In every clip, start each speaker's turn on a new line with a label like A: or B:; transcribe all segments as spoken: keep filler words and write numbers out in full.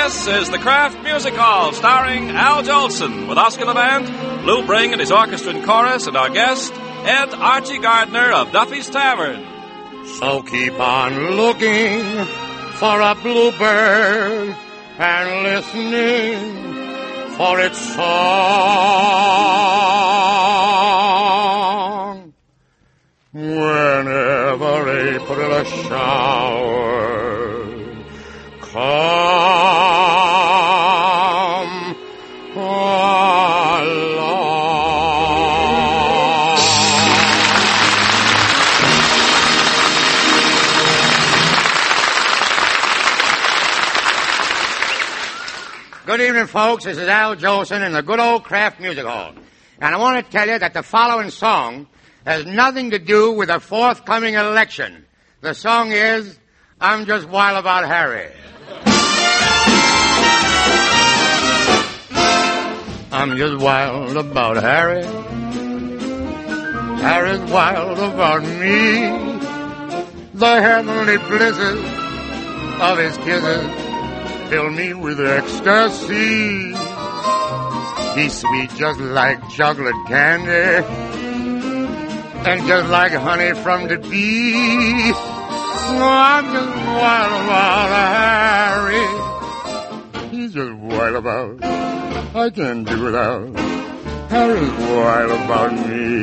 A: This is the Kraft Music Hall, starring Al Jolson, with Oscar Levant, Lou Bring and his orchestra and chorus, and our guest, Ed Archie Gardner of Duffy's Tavern.
B: So keep on looking for a bluebird and listening for its song. Whenever April shower come along. Good evening, folks. This is Al Jolson in the good old Kraft Music Hall. And I want to tell you that the following song has nothing to do with the forthcoming election. The song is, I'm Just Wild About Harry. I'm just wild about Harry. Harry's wild about me. The heavenly blizzard of his kisses fill me with ecstasy. He's sweet just like chocolate candy, and just like honey from the bee. Oh, I'm just wild about Harry. He's just wild about. I can't do without. Harry's wild about me.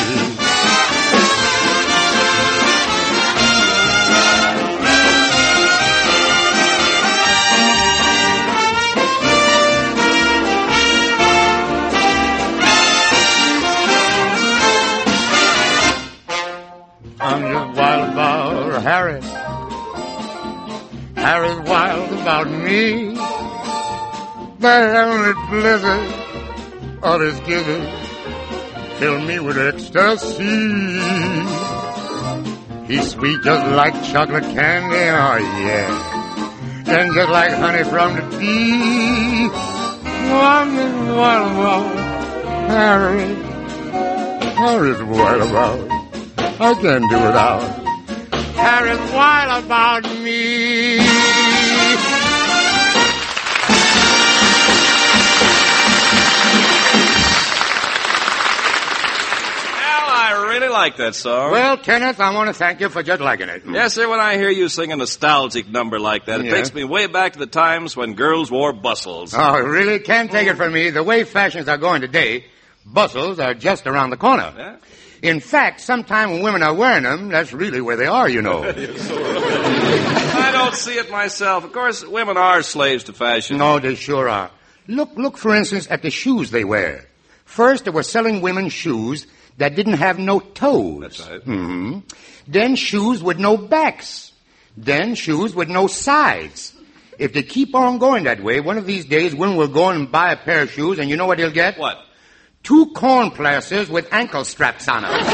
B: I'm just wild about Harry. Harry's wild about me. The heavenly blizzard of his kisses fill me with ecstasy. He's sweet just like chocolate candy, oh yeah, and just like honey from the bee. Oh, I'm just wild about Harry. Harry's wild about. I can't do without. Harry's wild about me.
A: I really like that song.
B: Well, Kenneth, I want to thank you for just liking it.
A: Yes, sir, when I hear you sing a nostalgic number like that, it
B: Yeah.
A: takes me way back to the times when girls wore bustles.
B: Oh, really? Can't take it from me. The way fashions are going today, bustles are just around the corner.
A: Yeah?
B: In fact, sometime when women are wearing them, that's really where they are, you know.
A: I don't see it myself. Of course, women are slaves to fashion.
B: No, they sure are. Look, look, for instance, at the shoes they wear. First, they were selling women shoes that didn't have no toes.
A: That's right.
B: Mm-hmm. Then shoes with no backs. Then shoes with no sides. If they keep on going that way, one of these days women will go and buy a pair of shoes, and you know what they'll get?
A: What?
B: Two corn plasters with ankle straps on them.
A: Well,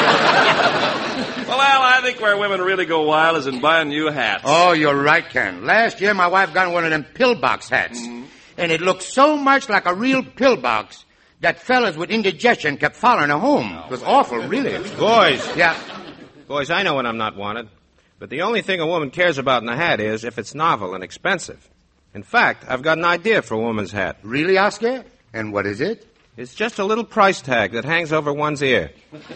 A: Al, I think where women really go wild is in buying new hats.
B: Oh, you're right, Ken. Last year, my wife got one of them pillbox hats. Mm-hmm. And it looked so much like a real pillbox that fellas with indigestion kept following her home. It was awful, really.
C: Boys.
B: Yeah.
C: Boys, I know when I'm not wanted. But the only thing a woman cares about in a hat is if it's novel and expensive. In fact, I've got an idea for a woman's hat.
B: Really, Oscar? And what is it?
C: It's just a little price tag that hangs over one's ear.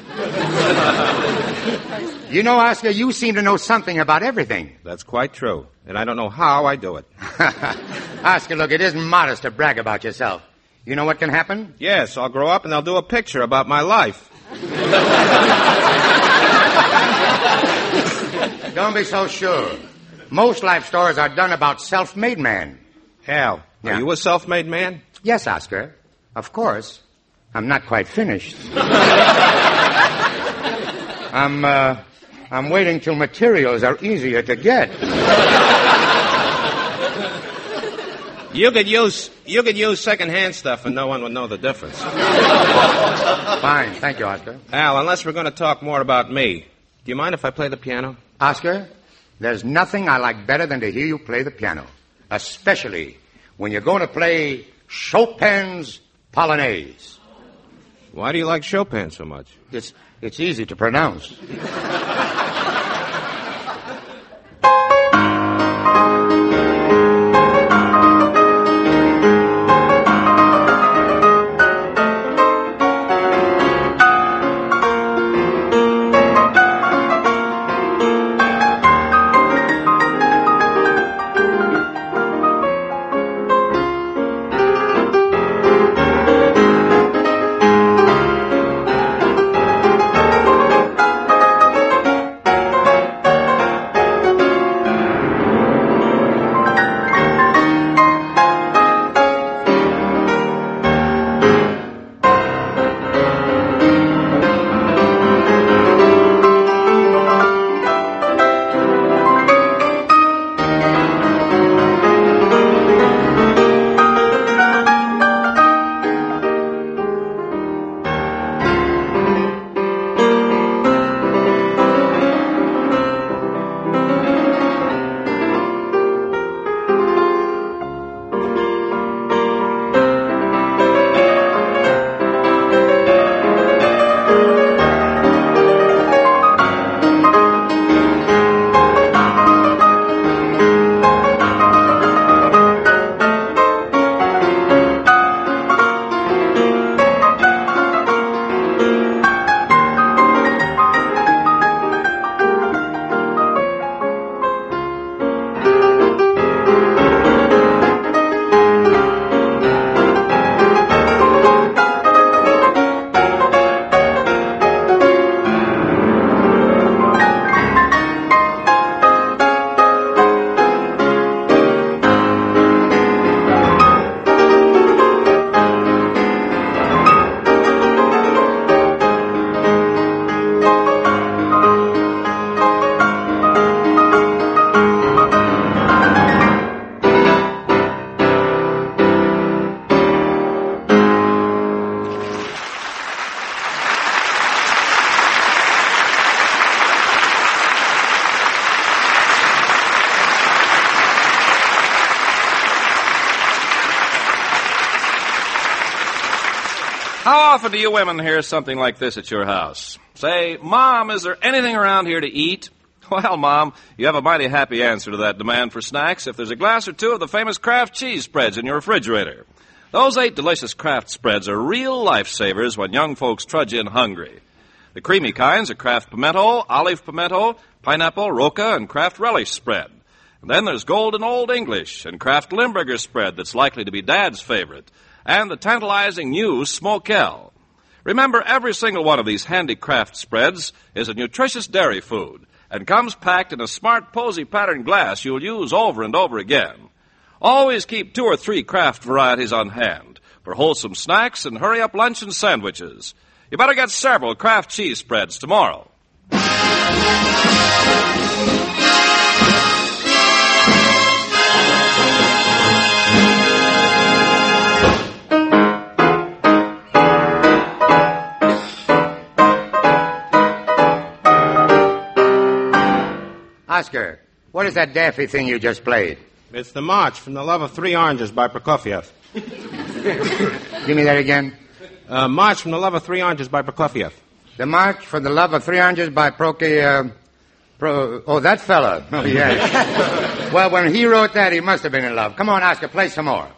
B: You know, Oscar, you seem to know something about everything.
C: That's quite true. And I don't know how I do it.
B: Oscar, look, it isn't modest to brag about yourself. You know what can happen?
C: Yes, I'll grow up and they'll do a picture about my life.
B: Don't be so sure. Most life stories are done about self-made man.
C: Al,
B: Yeah.
C: are you a self-made man?
B: Yes, Oscar. Of course. I'm not quite finished. I'm, uh, I'm waiting till materials are easier to get.
C: You could use you could use second-hand stuff and no one would know the difference.
B: Fine. Thank you, Oscar.
C: Al, unless we're going to talk more about me, do you mind if I play the piano?
B: Oscar, there's nothing I like better than to hear you play the piano, especially when you're going to play Chopin's Polonaise.
C: Why do you like Chopin so much?
B: It's, it's easy to pronounce.
A: often do you women hear something like this at your house? Say, Mom, is there anything around here to eat? Well, Mom, you have a mighty happy answer to that demand for snacks if there's a glass or two of the famous Kraft cheese spreads in your refrigerator. Those eight delicious Kraft spreads are real lifesavers when young folks trudge in hungry. The creamy kinds are Kraft Pimento, Olive Pimento, Pineapple, Roca, and Kraft Relish spread. And then there's Golden Old English and Kraft Limburger spread that's likely to be Dad's favorite, and the tantalizing new Smokelle. Remember, every single one of these handy Kraft spreads is a nutritious dairy food and comes packed in a smart posy pattern glass you'll use over and over again. Always keep two or three Kraft varieties on hand for wholesome snacks and hurry-up lunch and sandwiches. You better get several Kraft cheese spreads tomorrow.
B: Oscar, what is that daffy thing you just played?
C: It's the March from the Love of Three Oranges by Prokofiev.
B: Give me that again.
C: Uh, March from the Love of Three Oranges by Prokofiev.
B: The March for the Love of Three Oranges by Proki... Uh, Pro, oh, that fella. Oh, yes. Well, when he wrote that, he must have been in love. Come on, Oscar, play some more.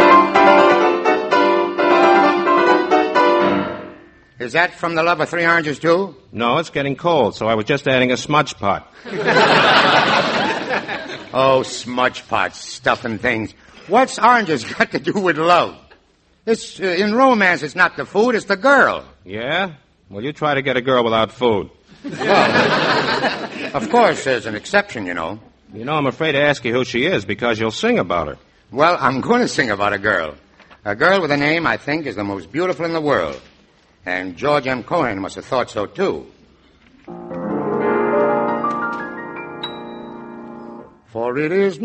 B: Is that from the Love of Three Oranges, too?
C: No, it's getting cold, so I was just adding a smudge pot.
B: Oh, smudge pots, stuff and things. What's oranges got to do with love? It's, uh, in romance, it's not the food, it's the girl.
C: Yeah? Well, you try to get a girl without food.
B: Well, of course, there's an exception, you know.
C: You know, I'm afraid to ask you who she is because you'll sing about her.
B: Well, I'm going to sing about a girl. A girl with a name I think is the most beautiful in the world. And George M. Cohan must have thought so, too. For it is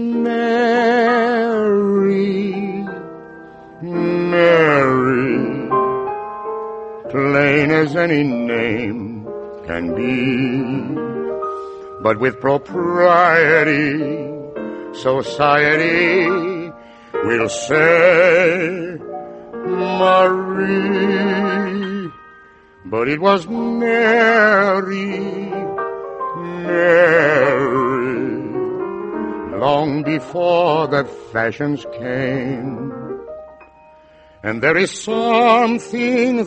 B: Mary, Mary, plain as any name can be, but with propriety, society will say Marie. But it was Mary, Mary, long before the fashions came. And there is something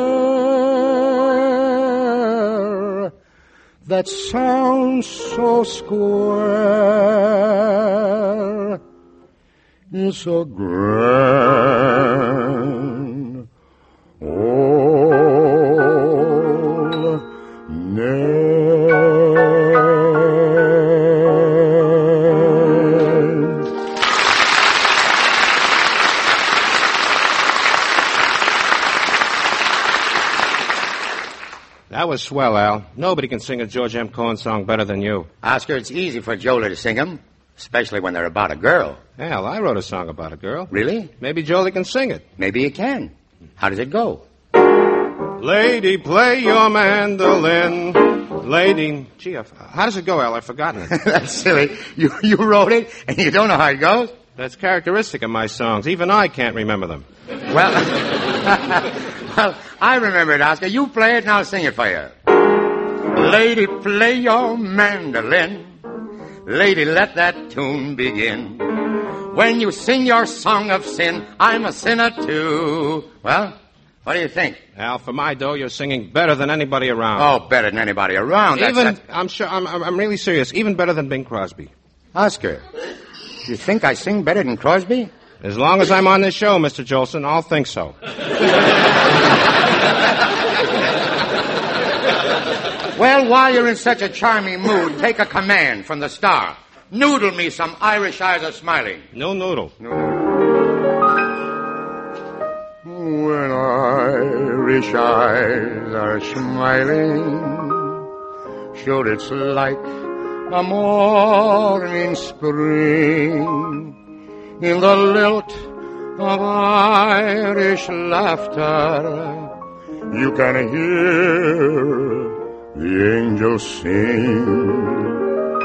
B: there that sounds so square, it's so grand, old name.
C: That was swell, Al. Nobody can sing a George M. Cohan song better than you.
B: Oscar, it's easy for Jolie to sing them, especially when they're about a girl.
C: Al, I wrote a song about a girl.
B: Really?
C: Maybe Jolie can sing it.
B: Maybe you can. How does it go?
C: Lady, play your mandolin. Lady... Gee, I've, how does it go, Al? I've forgotten it.
B: That's silly. You, you wrote it, and you don't know how it goes?
C: That's characteristic of my songs. Even I can't remember them.
B: Well, well, I remember it, Oscar. You play it, and I'll sing it for you. Lady, play your mandolin. Lady, let that tune begin. When you sing your song of sin, I'm a sinner too. Well, what do you think?
C: Al, for my dough, you're singing better than anybody around.
B: Oh, better than anybody around. That's,
C: Even,
B: that's...
C: I'm sure, I'm, I'm really serious, even better than Bing Crosby.
B: Oscar, you think I sing better than Crosby?
C: As long as I'm on this show, Mister Jolson, I'll think so.
B: Well, while you're in such a charming mood, take a command from the star. Noodle me some Irish eyes are smiling.
C: No noodle.
B: When Irish eyes are smiling, sure it's like a morning spring. In the lilt of Irish laughter, you can hear the angels sing.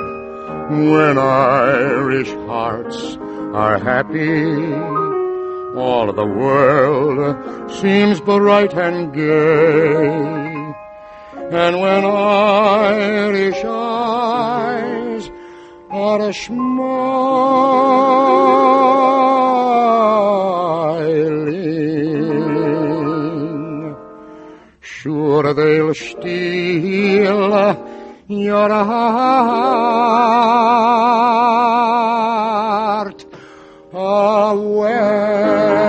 B: When Irish hearts are happy, all of the world seems bright and gay. And when Irish eyes are a smiling, sure they'll steal your heart away.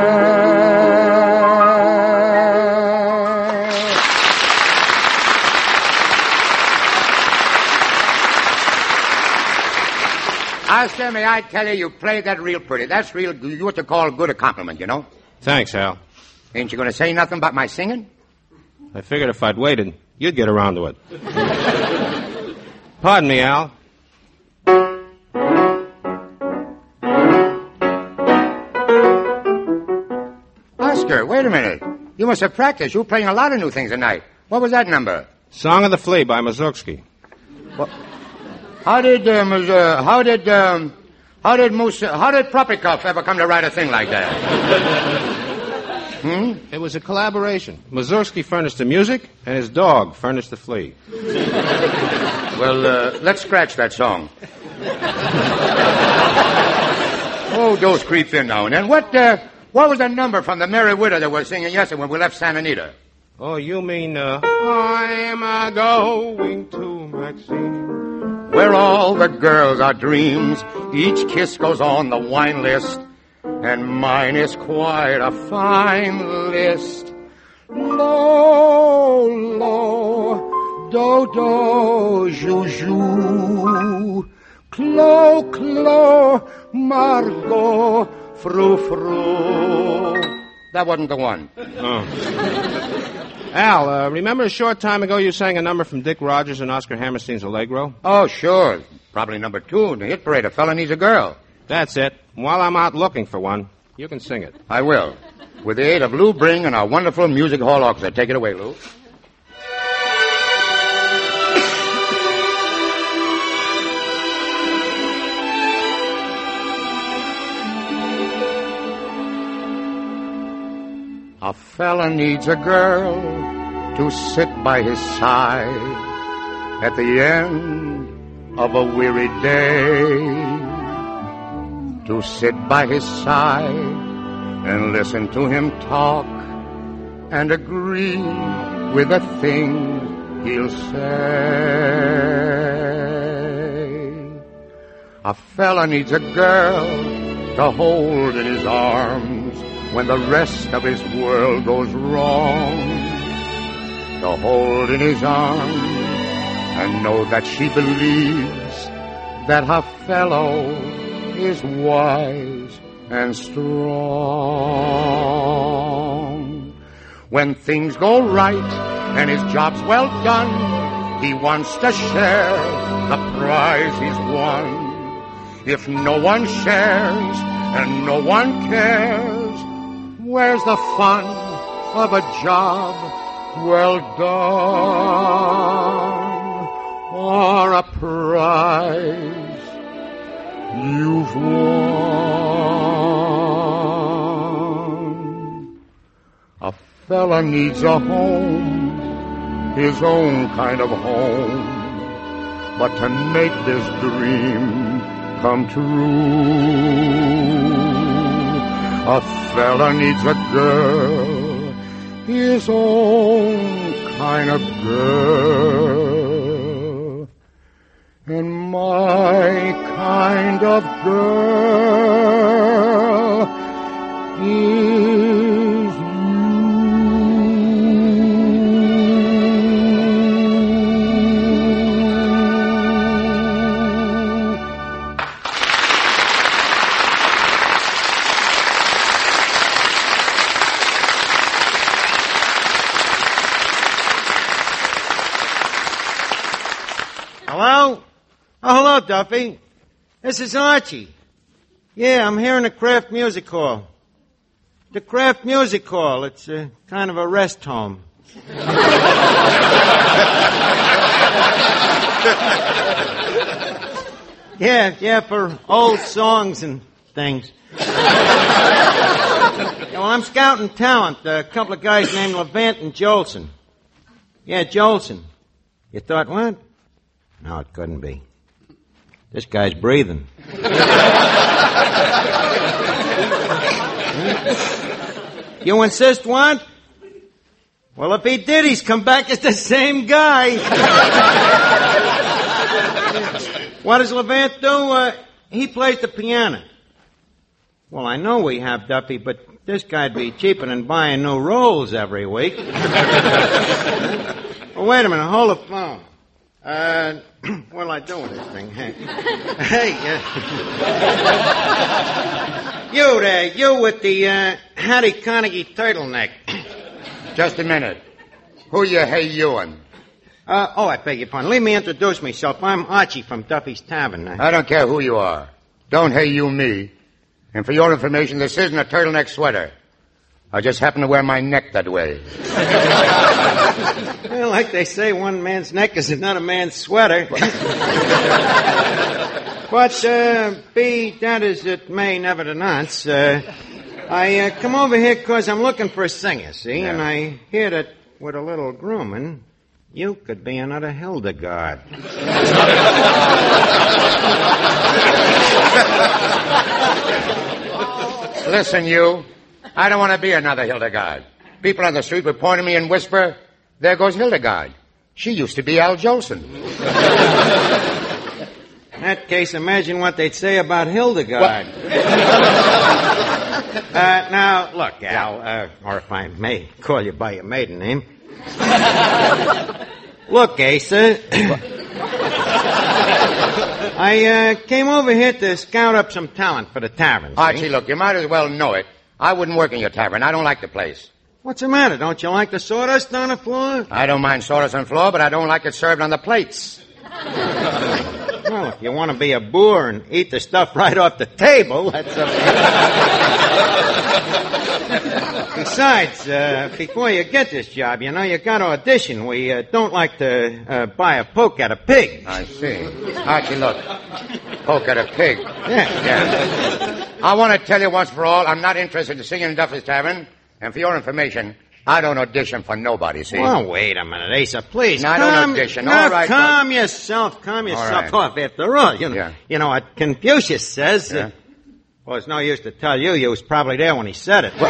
B: Oscar, may I tell you, you played that real pretty. That's real, what you call good a compliment, you know?
C: Thanks, Hal.
B: Ain't you going to say nothing about my singing?
C: I figured if I'd waited, you'd get around to it. Pardon me, Al.
B: Oscar, wait a minute. You must have practiced. You were playing a lot of new things tonight. What was that number?
C: Song of the Flea by Mussorgsky.
B: What? How did, uh, Mus- uh, how did, um, how did Mus- how did Propikoff ever come to write a thing like that? Hmm?
C: It was a collaboration. Mussorgsky furnished the music, and his dog furnished the flea.
B: Well, uh, let's scratch that song. Oh, those creep in now and then. What, uh, what was the number from the Merry Widow that we were singing yesterday when we left Santa Anita?
C: Oh, you mean, uh... I'm a-going to Maxine,
B: where all the girls are dreams. Each kiss goes on the wine list, and mine is quite a fine list. Lo, lo, do, do, jou, jou. Clo, clo, Margot, fru, fru. That wasn't the one.
C: Oh. Al, uh, remember a short time ago you sang a number from Dick Rogers and Oscar Hammerstein's Allegro?
B: Oh, sure. Probably number two in the hit parade, A Fella Needs a Girl.
C: That's it. While I'm out looking for one, you can sing it.
B: I will. With the aid of Lou Bring and our wonderful music hall orchestra. Take it away, Lou. A fella needs a girl to sit by his side at the end of a weary day, to sit by his side and listen to him talk and agree with the thing he'll say. A fella needs a girl to hold in his arms when the rest of his world goes wrong, to hold in his arms and know that she believes that her fellow is wise and strong. When things go right and his job's well done, he wants to share the prize he's won. If no one shares and no one cares, where's the fun of a job well done, or a prize you've won? A fella needs a home, his own kind of home, but to make this dream come true, a fella needs a girl, his own kind of girl. And my kind of girl is you.
D: Hello? Oh, hello, Duffy. This is Archie. Yeah, I'm here in the Kraft Music Hall. The Kraft Music Hall. It's a, kind of a rest home. yeah, yeah, for old songs and things. Yeah, well, I'm scouting talent. A couple of guys named Levant and Jolson. Yeah, Jolson. You thought what? No, it couldn't be. This guy's breathing. You insist what? Well, if he did, he's come back as the same guy. What does Levant do? Uh, he plays the piano. Well, I know we have Duffy, but this guy'd be cheaper than buying new rolls every week. Well, wait a minute. Hold the phone. Uh, what'll I do with this thing? Hey, hey uh, you there, you with the uh, Hattie Carnegie turtleneck.
B: Just a minute. Who you hey you'in'?
D: Uh, oh, I beg your pardon. Let me introduce myself. I'm Archie from Duffy's Tavern.
B: I don't care who you are. Don't hey you me. And for your information, this isn't a turtleneck sweater. I just happen to wear my neck that way.
D: Well, like they say, one man's neck is another man's sweater. But, uh, be that as it may, nevertheless, uh, I uh, come over here because I'm looking for a singer, see?
B: Yeah.
D: And I hear that with a little grooming, you could be another Hildegard.
B: Listen, you. I don't want to be another Hildegard. People on the street would point at me and whisper, there goes Hildegard. She used to be Al Jolson.
D: In that case, imagine what they'd say about Hildegard. uh, now, look, Al, uh, or if I may call you by your maiden name. Look, Asa. I uh, came over here to scout up some talent for the tavern.
B: Archie,
D: see?
B: look, you might as well know it. I wouldn't work in your tavern. I don't like the place.
D: What's the matter? Don't you like the sawdust on the floor?
B: I don't mind sawdust on the floor, but I don't like it served on the plates.
D: Well, if you want to be a boor and eat the stuff right off the table, that's okay. Besides, uh, before you get this job, you know, you got to audition. We uh, don't like to uh, buy a poke at a pig.
B: I see. Archie, look. Poke at a pig.
D: Yeah.
B: Yeah. I want to tell you once for all, I'm not interested in singing in Duffy's Tavern. And for your information, I don't audition for nobody, see?
D: Well, wait a minute, Asa, please.
B: No, I
D: calm,
B: don't audition.
D: Now,
B: All right,
D: calm but... yourself, calm yourself
B: right.
D: off. After all, you know,
B: Yeah.
D: you know what Confucius says.
B: Yeah.
D: Uh, well, it's no use to tell you. You was probably there when he said it.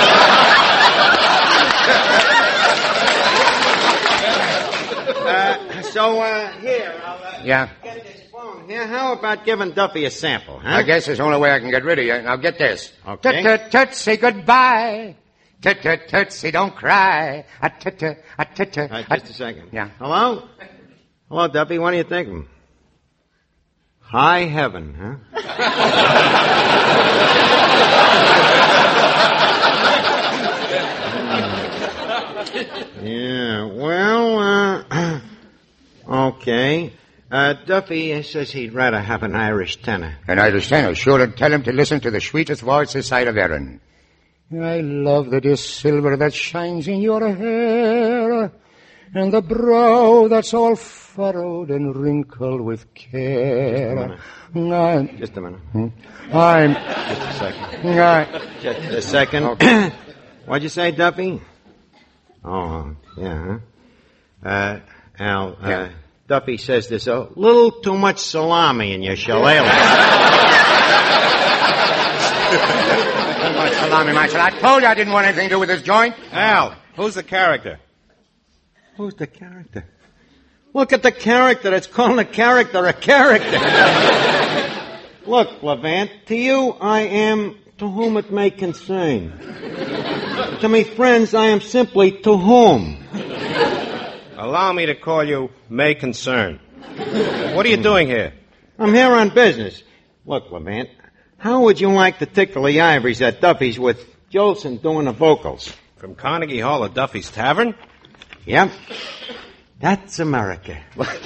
D: uh, so, uh, here, I'll uh,
B: Yeah.
D: get this phone here. How about giving Duffy a sample, huh?
B: I guess it's the only way I can get rid of you. Now get this.
D: Okay.
B: Tut-tut-tut-say goodbye. Tut-tut-tut-say don't cry. A-tut-tut, a-tut-tut.
D: Uh, just a second.
B: Yeah.
D: Hello? Hello, Duffy. What do you think of him? High heaven, huh? Yeah, well, uh, okay. Uh, Duffy says he'd rather have an Irish tenor.
B: An Irish tenor. Sure to tell him to listen to the sweetest voice this side of Erin. I love the dear silver that shines in your hair, and the brow that's all furrowed and wrinkled with care. I'm,
D: Just a minute.
B: I'm,
D: Just a second.
B: I,
D: Just a second. What'd you say, Duffy? Oh, yeah, huh? Uh, Al, uh,
B: Yeah.
D: Duffy says there's a little too much salami in your shillelagh.
B: Too much salami, Marshal. I told you I didn't want anything to do with this joint.
C: Al, who's the character?
D: Who's the character? Look at the character. It's calling a character a character. Look, Levant, to you I am to whom it may concern. To me friends, I am simply to whom.
C: Allow me to call you May Concern. What are you doing here?
D: I'm here on business. Look, Levant, how would you like to tickle the ivories at Duffy's with Jolson doing the vocals?
C: From Carnegie Hall at Duffy's Tavern?
D: Yep. That's America.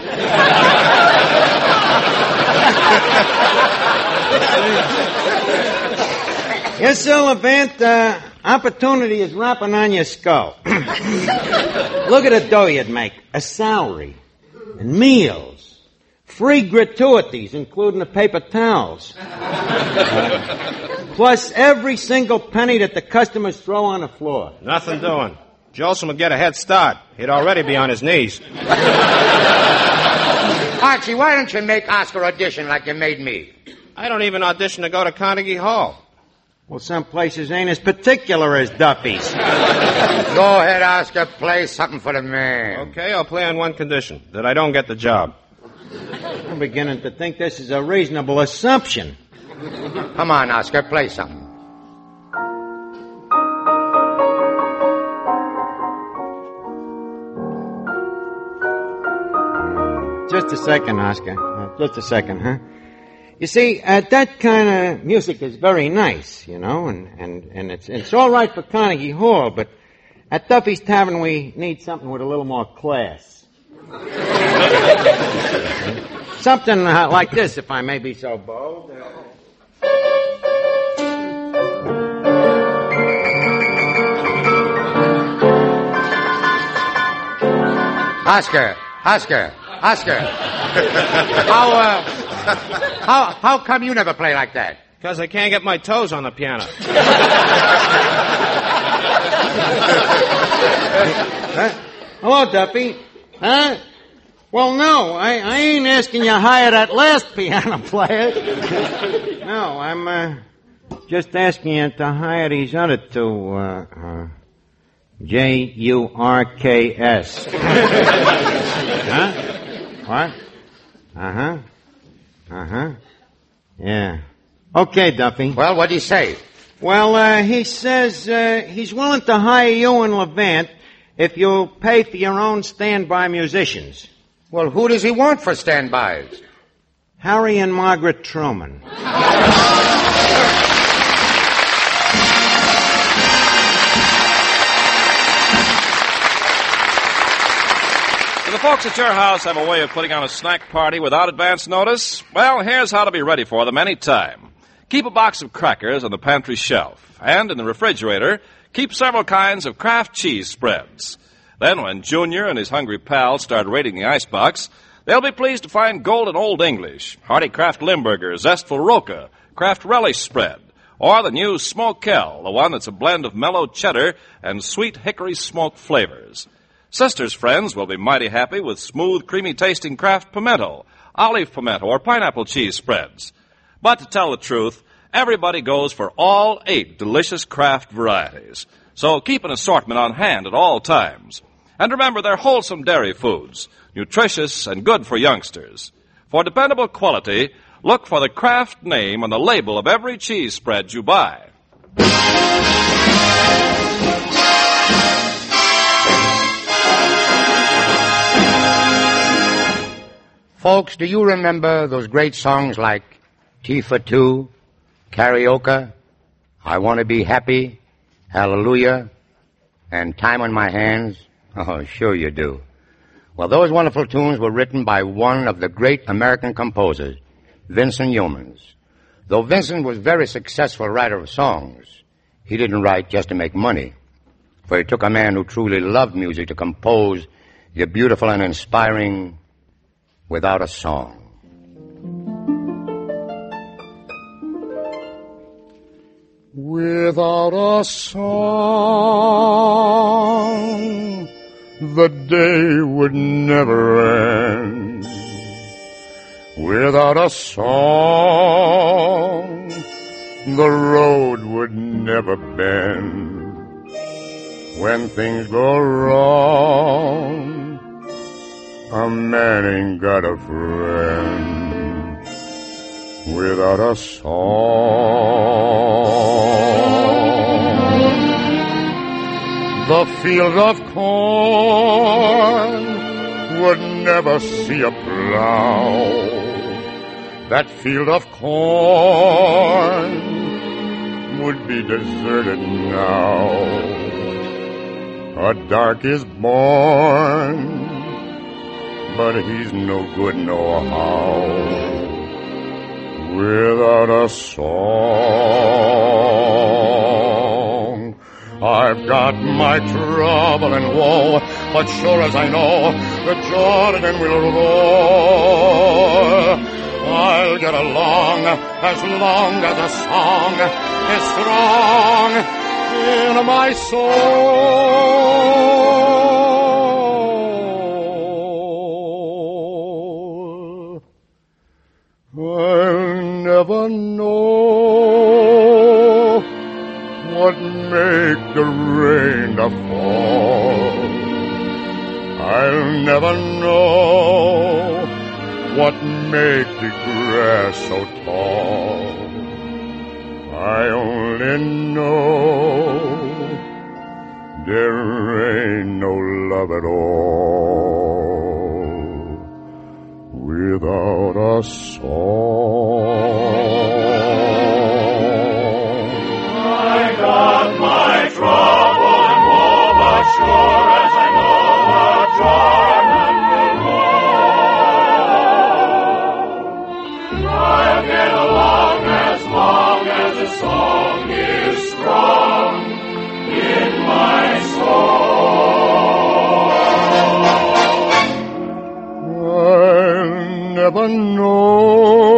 D: Yes, sir, Levant, uh, opportunity is rapping on your skull. Look at the dough you'd make. A salary. And meals. free gratuities, including the paper towels. Uh, plus every single penny that the customers throw on the floor.
C: Nothing doing. Jolson would get a head start. He'd already be on his knees.
E: Archie, why don't you make Oscar audition like you made me?
C: I don't even audition to go to Carnegie Hall.
D: Well, some places ain't as particular as Duffy's.
E: Go ahead, Oscar. Play something for the man.
C: Okay, I'll play on one condition, that I don't get the job.
D: I'm beginning to think this is a reasonable assumption.
E: Come on, Oscar, play something.
D: Just a second, Oscar. Uh, just a second, huh? You see, uh, that kind of music is very nice, you know, and, and, and it's, it's all right for Carnegie Hall, but at Duffy's Tavern we need something with a little more class. Something uh, like this, if I may be so bold.
E: Oscar, Oscar, Oscar. How, uh, how, how come you never play like that?
C: Because I can't get my toes on the piano.
D: Huh? Hello, Duffy. Huh? Well, no, I, I ain't asking you to hire that last piano player. No, I'm uh, just asking you to hire these other two, uh, uh, J U R K S. Huh? What? Uh-huh. Uh-huh. Yeah. Okay, Duffy.
E: Well, what'd he say?
D: Well, uh, he says uh, he's willing to hire you and Levant if you'll pay for your own standby musicians.
E: Well, who does he want for standbys?
D: Harry and Margaret Truman.
A: Do the folks at your house have a way of putting on a snack party without advance notice? Well, here's how to be ready for them any time. Keep a box of crackers on the pantry shelf, and in the refrigerator, keep several kinds of Kraft cheese spreads. Then when Junior and his hungry pals start raiding the icebox, they'll be pleased to find Golden Old English, Hearty Kraft Limburger, Zestful Roca, Kraft Relish Spread, or the new Smokell, the one that's a blend of mellow cheddar and sweet hickory smoke flavors. Sister's friends will be mighty happy with smooth, creamy-tasting Kraft Pimento, olive pimento, or pineapple cheese spreads. But to tell the truth, everybody goes for all eight delicious Kraft varieties. So keep an assortment on hand at all times. And remember, they're wholesome dairy foods, nutritious and good for youngsters. For dependable quality, look for the Kraft name on the label of every cheese spread you buy.
E: Folks, do you remember those great songs like Tea for Two, Karaoke, I Want to Be Happy, Hallelujah, and Time on My Hands? Oh, sure you do. Well, those wonderful tunes were written by one of the great American composers, Vincent Youmans. Though Vincent was a very successful writer of songs, he didn't write just to make money, for it took a man who truly loved music to compose the beautiful and inspiring Without a Song.
B: Without a song, the day would never end. Without a song, the road would never bend. When things go wrong, a man ain't got a friend. Without a song, the field of corn would never see a plow. That field of corn would be deserted now. A dark is born, but he's no good no how. Without a song, I I've got my trouble and woe, but sure as I know the Jordan will roll, I'll get along as long as the song is strong in my soul. I'll never know what make the rain to fall. I'll never know what make the grass so tall. I only know there ain't no love at all without a song.
F: I got my trouble and woe, but sure as I know the Jordan will roll, I'll get along as long as the song is strong in my soul.
B: I'll never know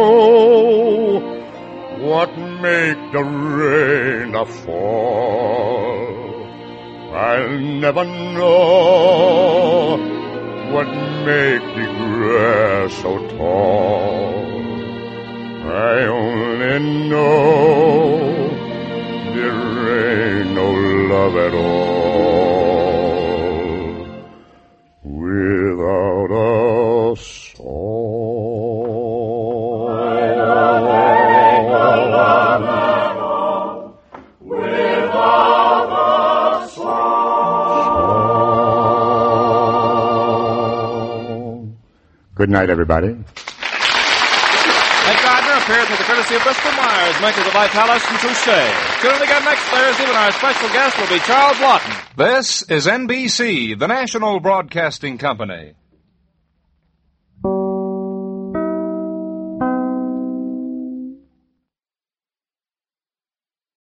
B: what make the rain a fall. I'll never know what make the grass so tall. I only know there ain't no love at all without a song.
F: There ain't no love at all without a song.
E: Good night, everybody.
A: Ed Gardner appeared with the courtesy of Bristol Myers, makers of Vitalis and Touche. Tune in again next Thursday when our special guest will be Charles Lawton.
G: This is N B C, the national broadcasting company.